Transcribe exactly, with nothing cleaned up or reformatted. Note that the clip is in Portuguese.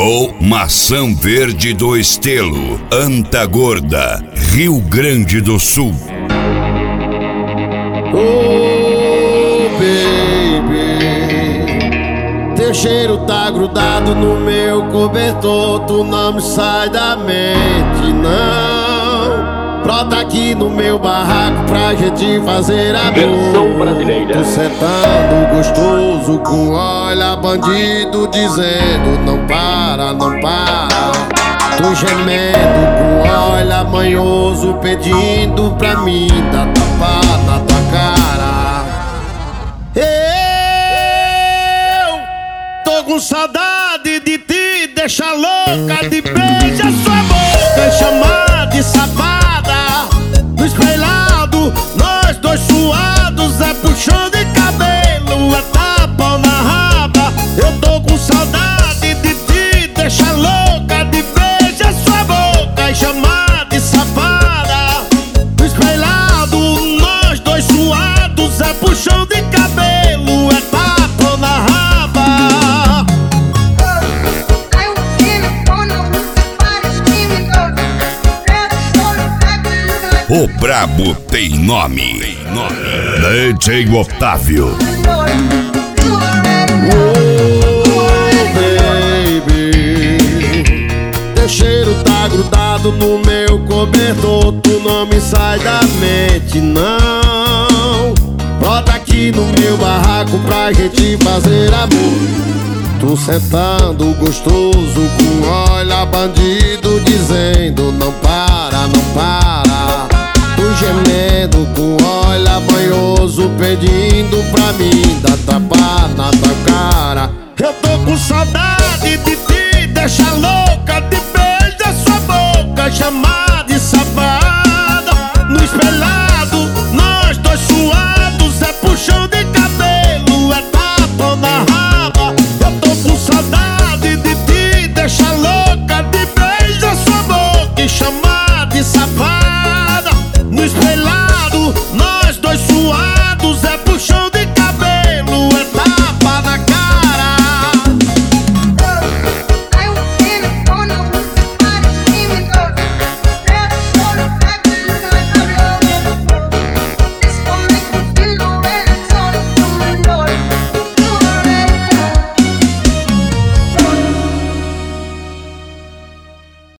no Maçã Verde do Estelo, Antagorda, Rio Grande do Sul. Oh, baby, teu cheiro tá grudado no meu cobertor. Tu não me sai da mente, não. Brota aqui no meu barraco pra gente fazer amor. Versão brasileira. Tu sentando gostoso com olha bandido dizendo não para, não para. Tu gemendo com olha manhoso pedindo pra mim dar tapa na tua cara. Eu tô com saudade de te deixar louca, de beijar sua boca e chamar de safada. No espelhado, nós dois suados, é puxão de cabelo, é tapa na raba. Eu tô com saudade de te deixar louca, de beijar sua boca e chamar de safada. No espelhado, nós dois suados, é puxão de cabelo, é tapa na raba. O brabo tem nome, tem nome. D J Otávio. Oh, baby, teu cheiro tá grudado no meu cobertor. Tu não me sai da mente, não. Brota aqui no meu barraco pra gente fazer amor. Tu sentando gostoso com olha bandido dizendo não para, não para. Tu gemendo com olha banhoso pedindo pra mim dar tapa na tua cara. Eu tô com saudade